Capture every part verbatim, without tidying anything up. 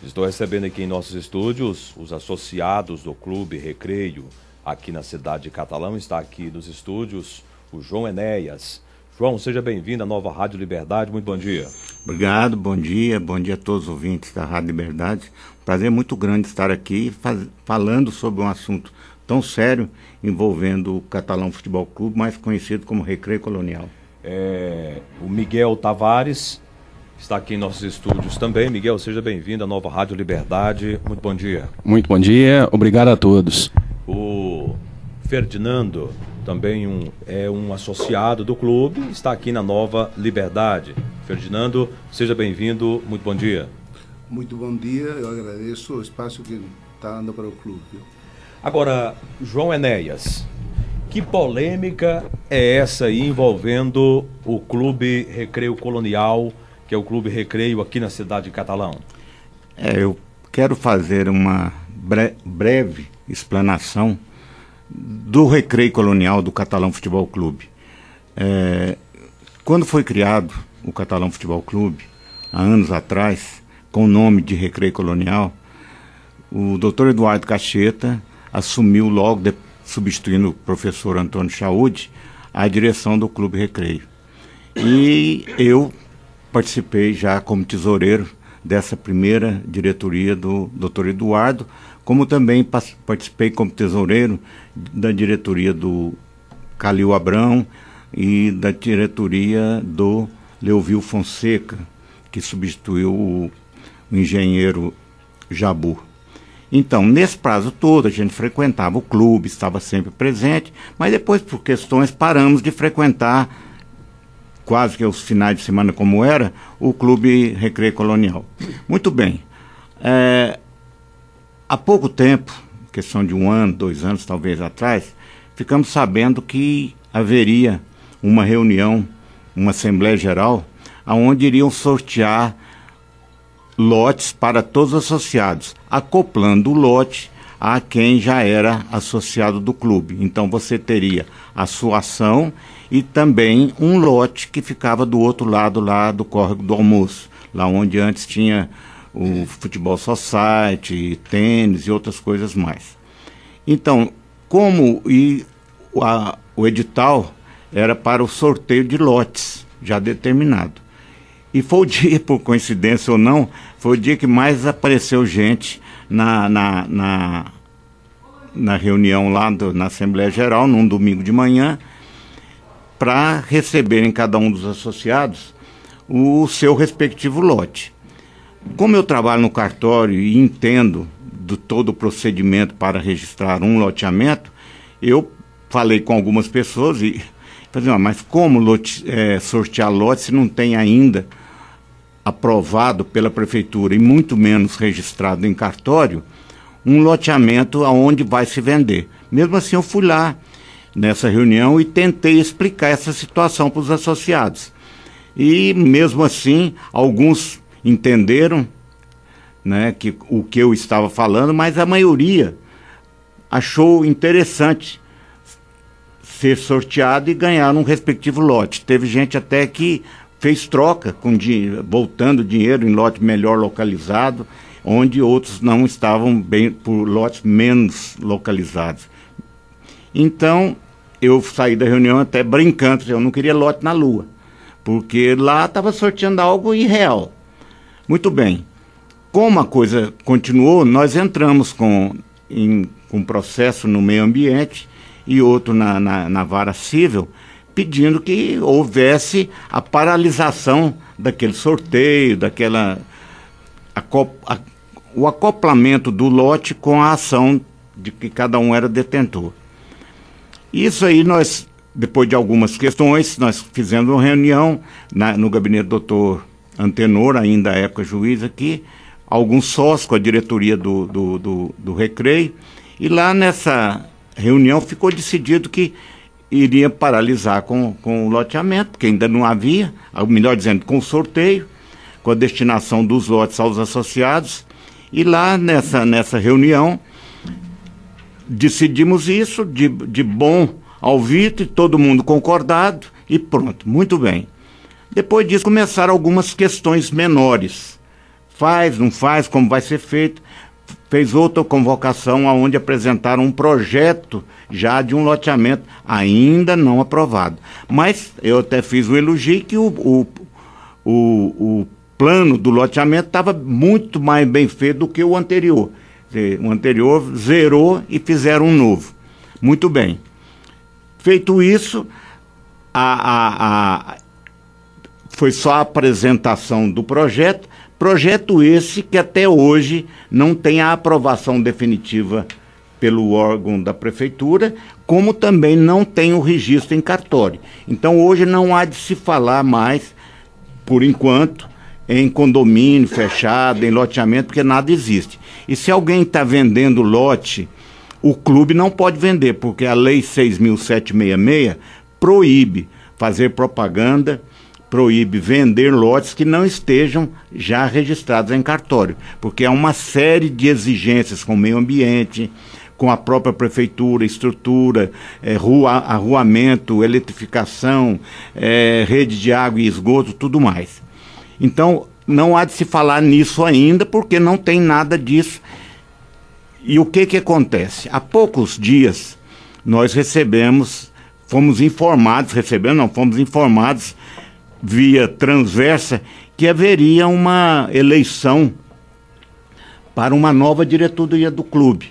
Estou recebendo aqui em nossos estúdios os associados do Clube Recreio aqui na cidade de Catalão. Está aqui nos estúdios o João Enéas. João, seja bem-vindo à nova Rádio Liberdade. Muito bom dia. Obrigado, bom dia. Bom dia a todos os ouvintes da Rádio Liberdade. Prazer muito grande estar aqui faz... falando sobre um assunto tão sério envolvendo o Catalão Futebol Clube, mais conhecido como Recreio Colonial. É... O Miguel Tavares está aqui em nossos estúdios também. Miguel, seja bem-vindo à nova Rádio Liberdade. Muito bom dia. Muito bom dia, obrigado a todos. O Ferdinando, também um, é um associado do clube, está aqui na nova Liberdade. Ferdinando, seja bem-vindo, muito bom dia. Muito bom dia, eu agradeço o espaço que está dando para o clube. Agora, João Enéas, que polêmica é essa aí envolvendo o Clube Recreio Colonial, que é o Clube Recreio aqui na cidade de Catalão? É, eu quero fazer uma bre- breve explanação do Recreio Colonial do Catalão Futebol Clube. É, quando foi criado o Catalão Futebol Clube, há anos atrás, com o nome de Recreio Colonial, o doutor Eduardo Cacheta assumiu logo, de, substituindo o professor Antônio Chaude, a direção do Clube Recreio. E eu participei já como tesoureiro dessa primeira diretoria do doutor Eduardo, como também participei como tesoureiro da diretoria do Calil Abrão e da diretoria do Leovil Fonseca, que substituiu o, o engenheiro Jabu. Então, nesse prazo todo, a gente frequentava o clube, estava sempre presente, mas depois, por questões, paramos de frequentar, quase que os finais de semana como era, o Clube Recreio Colonial. Muito bem. É, há pouco tempo, questão de um ano, dois anos talvez atrás, ficamos sabendo que haveria uma reunião, uma Assembleia Geral, onde iriam sortear lotes para todos os associados, acoplando o lote a quem já era associado do clube. Então você teria a sua ação e também um lote que ficava do outro lado lá do Córrego do Almoço, lá onde antes tinha o Futebol Society, tênis e outras coisas mais. Então, como e a, o edital era para o sorteio de lotes, já determinado. E foi o dia, por coincidência ou não, foi o dia que mais apareceu gente na, na, na, na reunião lá do, na Assembleia Geral, num domingo de manhã, para receberem cada um dos associados o seu respectivo lote. Como eu trabalho no cartório e entendo do todo o procedimento para registrar um loteamento, eu falei com algumas pessoas e falei, ah, mas como lote, é, sortear lote se não tem ainda aprovado pela prefeitura e muito menos registrado em cartório um loteamento aonde vai se vender? Mesmo assim eu fui lá nessa reunião e tentei explicar essa situação para os associados. E mesmo assim, alguns entenderam, né, que, o que eu estava falando, mas a maioria achou interessante ser sorteado e ganhar um respectivo lote. Teve gente até que fez troca, com dinheiro, voltando dinheiro em lote melhor localizado, onde outros não estavam bem por lotes menos localizados. Então, eu saí da reunião até brincando, eu não queria lote na lua, porque lá estava sorteando algo irreal. Muito bem. Como a coisa continuou, nós entramos com em, um processo no meio ambiente e outro na, na, na vara civil, pedindo que houvesse a paralisação daquele sorteio, daquela acop, a, o acoplamento do lote com a ação de que cada um era detentor. Isso aí nós, depois de algumas questões, nós fizemos uma reunião na, no gabinete do doutor Antenor, ainda à época juiz aqui, alguns sócios com a diretoria do, do, do, do Recreio, e lá nessa reunião ficou decidido que iria paralisar com, com o loteamento, porque ainda não havia, ou melhor dizendo, com o sorteio, com a destinação dos lotes aos associados, e lá nessa, nessa reunião decidimos isso de, de bom alvitre, todo mundo concordado, e pronto, muito bem. Depois disso começaram algumas questões menores, faz, não faz, como vai ser feito. Fez outra convocação onde apresentaram um projeto já de um loteamento ainda não aprovado. Mas eu até fiz um elogio que o, o, o, o plano do loteamento estava muito mais bem feito do que o anterior. O anterior zerou e fizeram um novo. Muito bem. Feito isso, a, a, a, foi só a apresentação do projeto. Projeto esse que até hoje não tem a aprovação definitiva pelo órgão da prefeitura, como também não tem o registro em cartório. Então hoje não há de se falar mais, por enquanto, em condomínio fechado, em loteamento, porque nada existe. E se alguém está vendendo lote, o clube não pode vender, porque a lei seis mil setecentos e sessenta e seis proíbe fazer propaganda, proíbe vender lotes que não estejam já registrados em cartório, porque há uma série de exigências com o meio ambiente, com a própria prefeitura, estrutura, é, rua, arruamento, eletrificação, é, rede de água e esgoto, tudo mais. Então, não há de se falar nisso ainda, porque não tem nada disso. E o que que acontece? Há poucos dias, nós recebemos, fomos informados, recebemos, não, fomos informados via transversa, que haveria uma eleição para uma nova diretoria do clube.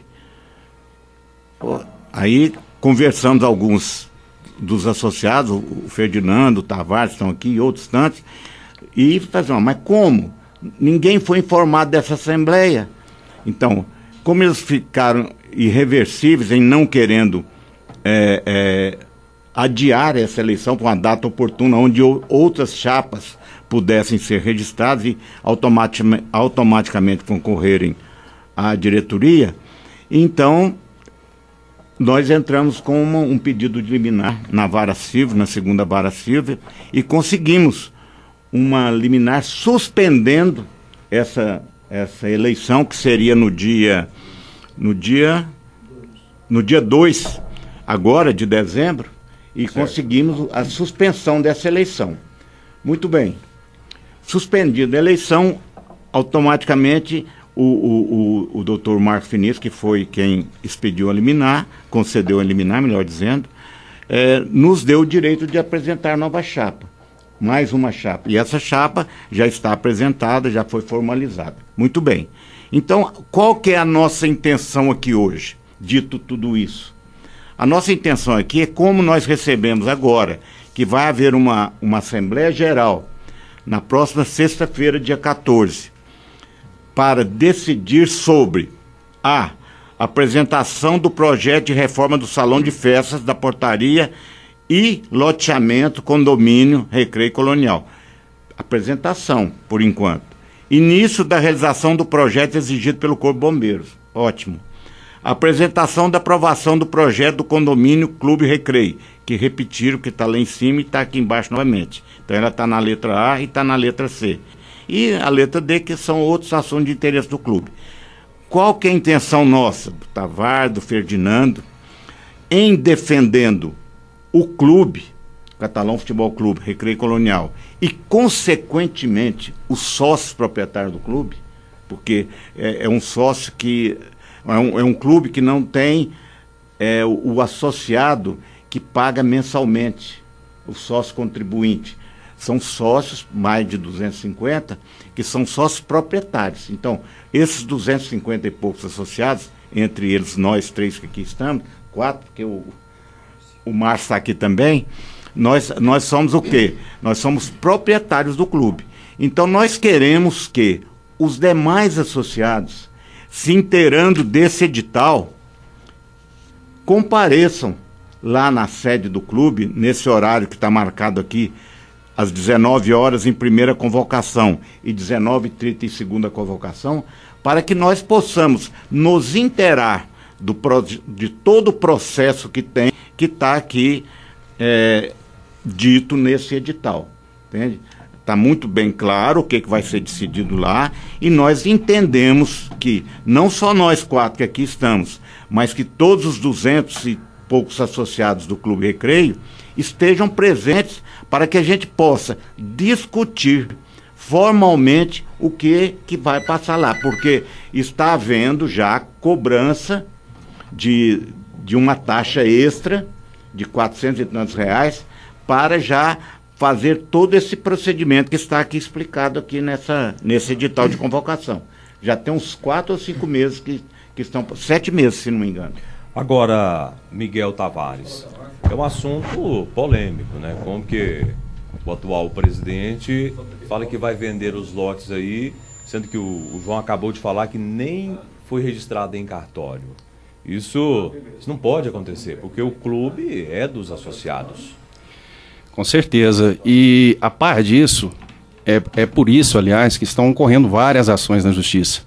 Aí conversamos alguns dos associados, o Ferdinando, o Tavares estão aqui e outros tantos, e fazendo, mas como? Ninguém foi informado dessa assembleia. Então, como eles ficaram irreversíveis em não querendo é, é, adiar essa eleição para uma data oportuna, onde outras chapas pudessem ser registradas e automaticamente, automaticamente concorrerem à diretoria, então nós entramos com uma, um pedido de liminar na vara civil, na segunda vara civil, e conseguimos uma liminar suspendendo essa, essa eleição, que seria no dia no dia no dia dois agora de dezembro, e certo. Conseguimos a suspensão dessa eleição. Muito bem. Suspendida a eleição, automaticamente o, o, o, o doutor Marcos Finis, que foi quem expediu a liminar, concedeu a liminar, melhor dizendo, é, nos deu o direito de apresentar nova chapa. Mais uma chapa. E essa chapa já está apresentada, já foi formalizada. Muito bem. Então, qual que é a nossa intenção aqui hoje, dito tudo isso? A nossa intenção aqui é, como nós recebemos agora, que vai haver uma, uma Assembleia Geral na próxima sexta-feira, dia quatorze, para decidir sobre a apresentação do projeto de reforma do Salão de Festas, da portaria e loteamento, condomínio, recreio colonial. Apresentação, por enquanto. Início da realização do projeto exigido pelo Corpo de Bombeiros. Ótimo. Apresentação da aprovação do projeto do condomínio Clube Recreio, que repetiram que está lá em cima e está aqui embaixo novamente. Então ela está na letra A e está na letra C. E a letra D, que são outros assuntos de interesse do clube. Qual que é a intenção nossa, do Tavares, do Ferdinando, em defendendo o clube, Catalão Futebol Clube, Recreio Colonial, e consequentemente os sócios proprietários do clube, porque é, é um sócio que é um, é um clube que não tem é, o, o associado que paga mensalmente, o sócio contribuinte. São sócios, mais de duzentos e cinquenta, que são sócios proprietários. Então, esses duzentos e cinquenta e poucos associados, entre eles nós três que aqui estamos, quatro, porque o, o Márcio está aqui também, nós, nós somos o quê? Nós somos proprietários do clube. Então, nós queremos que os demais associados, se inteirando desse edital, compareçam lá na sede do clube, nesse horário que está marcado aqui, às dezenove horas em primeira convocação e dezenove e trinta em segunda convocação, para que nós possamos nos inteirar do, de todo o processo que tem, que está aqui é, dito nesse edital. Entende? Está muito bem claro o que, que vai ser decidido lá, e nós entendemos que não só nós quatro que aqui estamos, mas que todos os duzentos e poucos associados do Clube Recreio estejam presentes para que a gente possa discutir formalmente o que, que vai passar lá, porque está havendo já cobrança de, de uma taxa extra de quatrocentos e tantos reais para já fazer todo esse procedimento que está aqui explicado aqui nessa, nesse edital de convocação. Já tem uns quatro ou cinco meses que, que estão, sete meses, se não me engano. Agora, Miguel Tavares, é um assunto polêmico, né? Como que o atual presidente fala que vai vender os lotes aí, sendo que o, o João acabou de falar que nem foi registrado em cartório. Isso, isso não pode acontecer, porque o clube é dos associados. Com certeza. E a par disso, é, é por isso, aliás, que estão ocorrendo várias ações na justiça.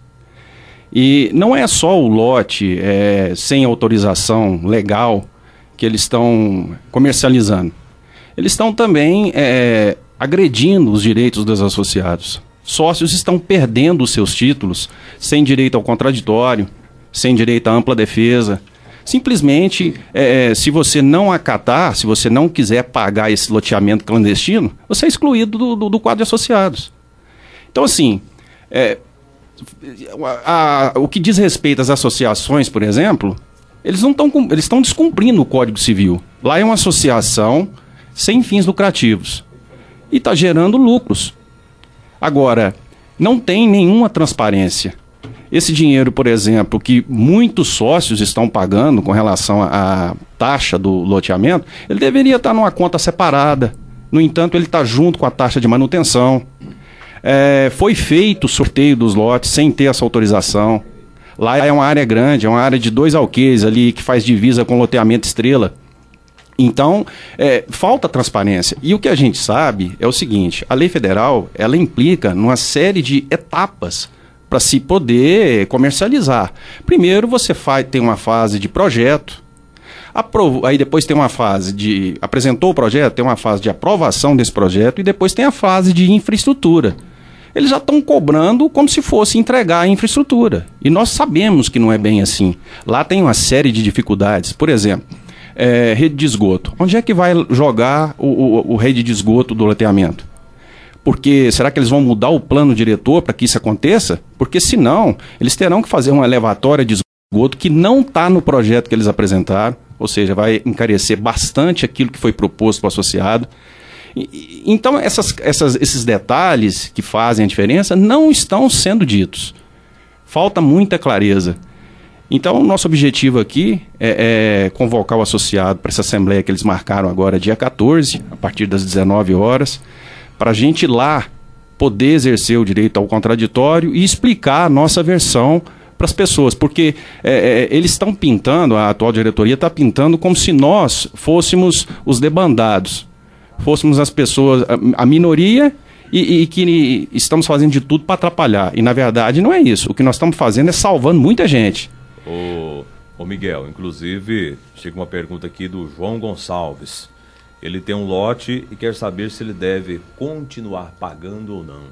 E não é só o lote é, sem autorização legal que eles estão comercializando. Eles estão também é, agredindo os direitos dos associados. Sócios estão perdendo os seus títulos sem direito ao contraditório, sem direito à ampla defesa. Simplesmente, é, se você não acatar, se você não quiser pagar esse loteamento clandestino, você é excluído do, do, do quadro de associados. Então, assim, é, a, a, o que diz respeito às associações, por exemplo, eles não estão eles estão descumprindo o Código Civil. Lá é uma associação sem fins lucrativos e está gerando lucros. Agora, não tem nenhuma transparência. Esse dinheiro, por exemplo, que muitos sócios estão pagando com relação à taxa do loteamento, ele deveria estar numa conta separada. No entanto, ele está junto com a taxa de manutenção. É, foi feito o sorteio dos lotes sem ter essa autorização. Lá é uma área grande, é uma área de dois alqueires ali que faz divisa com o loteamento Estrela. Então, é, falta transparência. E o que a gente sabe é o seguinte, a lei federal, ela implica numa série de etapas para se poder comercializar. Primeiro você faz, tem uma fase de projeto, aprovo, aí depois tem uma fase de... Apresentou o projeto, tem uma fase de aprovação desse projeto e depois tem a fase de infraestrutura. Eles já estão cobrando como se fosse entregar a infraestrutura. E nós sabemos que não é bem assim. Lá tem uma série de dificuldades. Por exemplo, é, rede de esgoto. Onde é que vai jogar o, o, o rede de esgoto do loteamento? Porque será que eles vão mudar o plano diretor para que isso aconteça? Porque senão, eles terão que fazer uma elevatória de esgoto que não está no projeto que eles apresentaram, ou seja, vai encarecer bastante aquilo que foi proposto para o associado. E, então, essas, essas, esses detalhes que fazem a diferença não estão sendo ditos. Falta muita clareza. Então, o nosso objetivo aqui é, é convocar o associado para essa assembleia que eles marcaram agora, dia quatorze, a partir das dezenove horas, para a gente lá poder exercer o direito ao contraditório e explicar a nossa versão para as pessoas, porque é, é, eles estão pintando, a atual diretoria está pintando como se nós fôssemos os debandados, fôssemos as pessoas, a, a minoria e, e que estamos fazendo de tudo para atrapalhar. E na verdade não é isso, o que nós estamos fazendo é salvando muita gente. Ô, ô Miguel, inclusive chega uma pergunta aqui do João Gonçalves. Ele tem um lote e quer saber se ele deve continuar pagando ou não.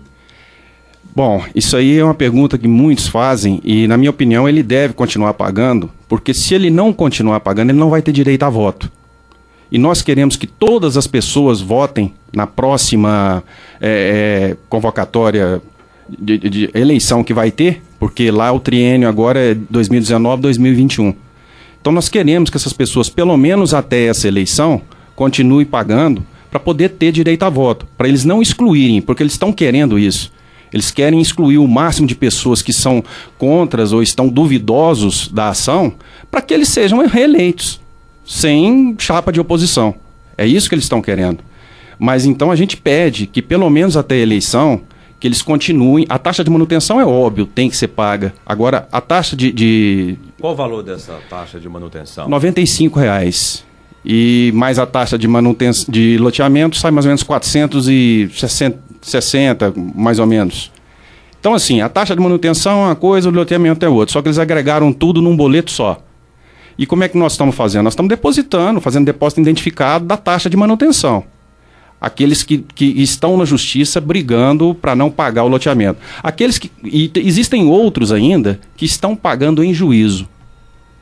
Bom, isso aí é uma pergunta que muitos fazem e, na minha opinião, ele deve continuar pagando, porque se ele não continuar pagando, ele não vai ter direito a voto. E nós queremos que todas as pessoas votem na próxima é, é, convocatória de, de, de eleição que vai ter, porque lá o triênio agora é dois mil e dezenove, dois mil e vinte e um. Então nós queremos que essas pessoas, pelo menos até essa eleição, continue pagando para poder ter direito a voto, para eles não excluírem, porque eles estão querendo isso. Eles querem excluir o máximo de pessoas que são contras ou estão duvidosos da ação, para que eles sejam reeleitos, sem chapa de oposição. É isso que eles estão querendo. Mas então a gente pede que pelo menos até a eleição, que eles continuem. A taxa de manutenção é óbvio, tem que ser paga. Agora, a taxa de... de... Qual o valor dessa taxa de manutenção? noventa e cinco reais. E mais a taxa de manutenção de loteamento sai mais ou menos quatrocentos e sessenta, mais ou menos. Então, assim, a taxa de manutenção é uma coisa, o loteamento é outra. Só que eles agregaram tudo num boleto só. E como é que nós estamos fazendo? Nós estamos depositando, fazendo depósito identificado da taxa de manutenção. Aqueles que, que estão na justiça brigando para não pagar o loteamento. Aqueles que... E existem outros ainda que estão pagando em juízo.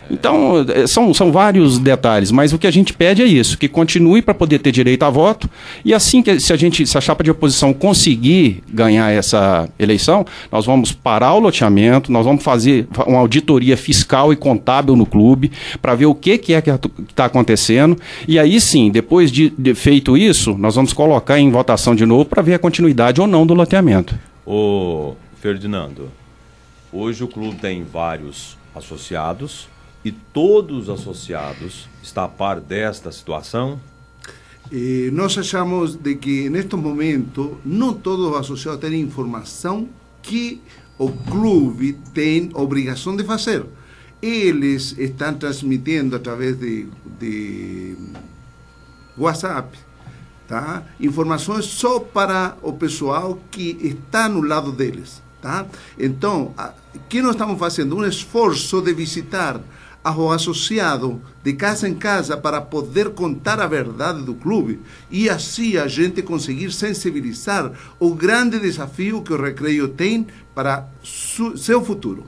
Então, são, são vários detalhes, mas o que a gente pede é isso, que continue para poder ter direito a voto, e assim que se a gente, se a chapa de oposição conseguir ganhar essa eleição, nós vamos parar o loteamento, nós vamos fazer uma auditoria fiscal e contábil no clube, para ver o que, que é que está acontecendo, e aí sim, depois de, de feito isso, nós vamos colocar em votação de novo para ver a continuidade ou não do loteamento. Ô, Ferdinando, hoje o clube tem vários associados, e todos os associados estão a par desta situação? Eh, nós achamos de que, nestes momentos, não todos os associados têm informação que o clube tem obrigação de fazer. Eles estão transmitindo através de, de WhatsApp, tá? Informações só para o pessoal que está no lado deles. Tá? Então, o que nós estamos fazendo? Um esforço de visitar ao associado de casa em casa para poder contar a verdade do clube e assim a gente conseguir sensibilizar o grande desafio que o Recreio tem para su, seu futuro.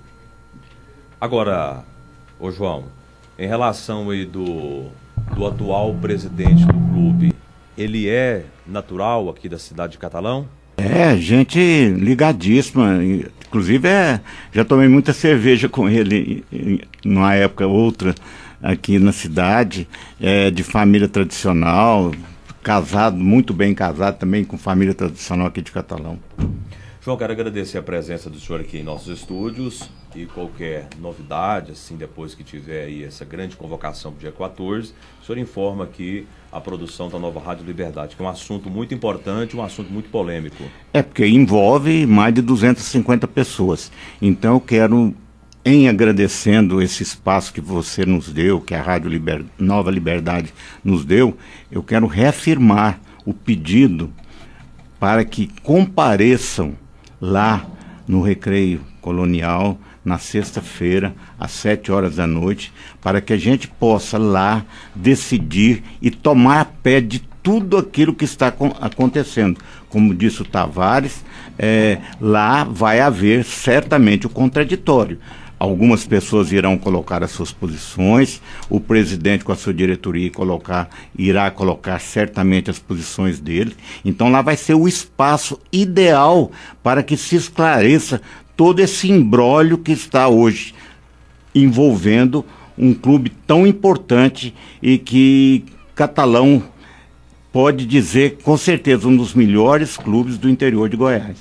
Agora, ô João, em relação aí do, do atual presidente do clube, ele é natural aqui da cidade de Catalão? É, gente ligadíssima, inclusive é, já tomei muita cerveja com ele numa época outra aqui na cidade, é, de família tradicional, casado, muito bem casado também com família tradicional aqui de Catalão. João, quero agradecer a presença do senhor aqui em nossos estúdios e qualquer novidade, assim, depois que tiver aí essa grande convocação para o dia quatorze, o senhor informa aqui a produção da nova Rádio Liberdade, que é um assunto muito importante, um assunto muito polêmico. É, porque envolve mais de duzentas e cinquenta pessoas. Então eu quero, em agradecendo esse espaço que você nos deu, que a Rádio Liber... Nova Liberdade nos deu, eu quero reafirmar o pedido para que compareçam lá no Recreio Colonial, na sexta-feira, às sete horas da noite, para que a gente possa lá decidir e tomar pé de tudo aquilo que está acontecendo. Como disse o Tavares, é, lá vai haver certamente o contraditório. Algumas pessoas irão colocar as suas posições, o presidente com a sua diretoria colocar, irá colocar certamente as posições dele. Então lá vai ser o espaço ideal para que se esclareça todo esse imbróglio que está hoje envolvendo um clube tão importante e que Catalão pode dizer com certeza um dos melhores clubes do interior de Goiás.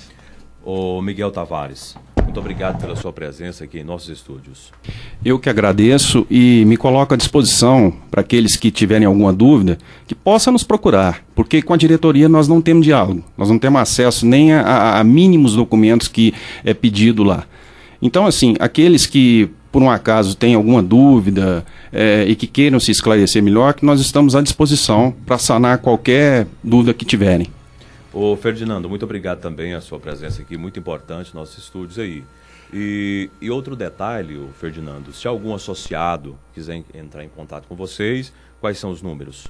Ô Miguel Tavares, muito obrigado pela sua presença aqui em nossos estúdios. Eu que agradeço e me coloco à disposição para aqueles que tiverem alguma dúvida, que possam nos procurar, porque com a diretoria nós não temos diálogo, nós não temos acesso nem a, a, a mínimos documentos que é pedido lá. Então, assim, aqueles que por um acaso têm alguma dúvida é, e que queiram se esclarecer melhor, que nós estamos à disposição para sanar qualquer dúvida que tiverem. Ô Ferdinando, muito obrigado também a sua presença aqui, muito importante nos nossos estúdios aí. E, e outro detalhe, ô Ferdinando, se algum associado quiser entrar em contato com vocês, quais são os números?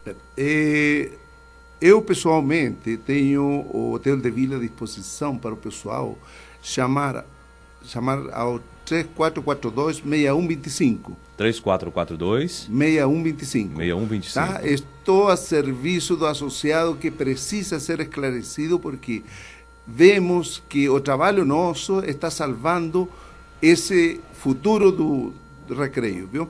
É, eu pessoalmente tenho o Hotel de Vila à disposição para o pessoal chamar, chamar ao três quatro quatro dois, seis um dois cinco. três quatro quatro dois, seis um dois cinco. seis um dois cinco. Tá? Estou a serviço do associado que precisa ser esclarecido porque vemos que o trabalho nosso está salvando esse futuro do, do Recreio, viu?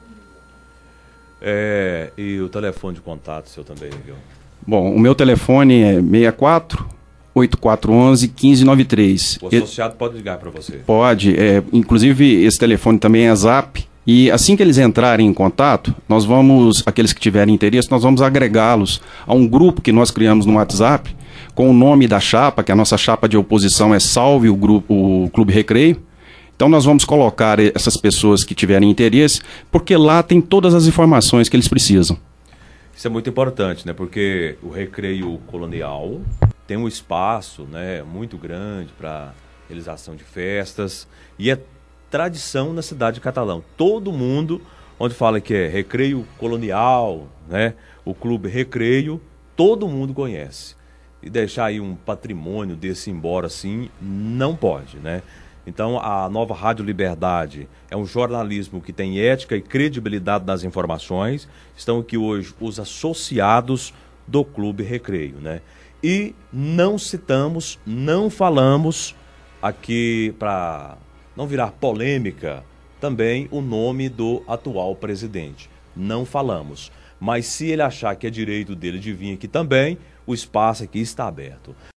É, e o telefone de contato seu também, Miguel? Bom, o meu telefone é seis quatro oito quatro um um, um cinco nove três. O associado pode ligar para você? Pode, é, inclusive esse telefone também é Zap. E assim que eles entrarem em contato, nós vamos, aqueles que tiverem interesse, nós vamos agregá-los a um grupo que nós criamos no WhatsApp, com o nome da chapa, que a nossa chapa de oposição é Salve o, grupo, o Clube Recreio. Então nós vamos colocar essas pessoas que tiverem interesse, porque lá tem todas as informações que eles precisam. Isso é muito importante, né? Porque o Recreio Colonial tem um espaço, né, muito grande para realização de festas e é tradição na cidade de Catalão. Todo mundo, onde fala que é Recreio Colonial, né, o Clube Recreio, todo mundo conhece. E deixar aí um patrimônio desse embora assim, não pode, né? Então, a nova Rádio Liberdade é um jornalismo que tem ética e credibilidade nas informações. Estão aqui hoje os associados do Clube Recreio, né? E não citamos, não falamos aqui, para não virar polêmica, também o nome do atual presidente. Não falamos. Mas se ele achar que é direito dele de vir aqui também, o espaço aqui está aberto.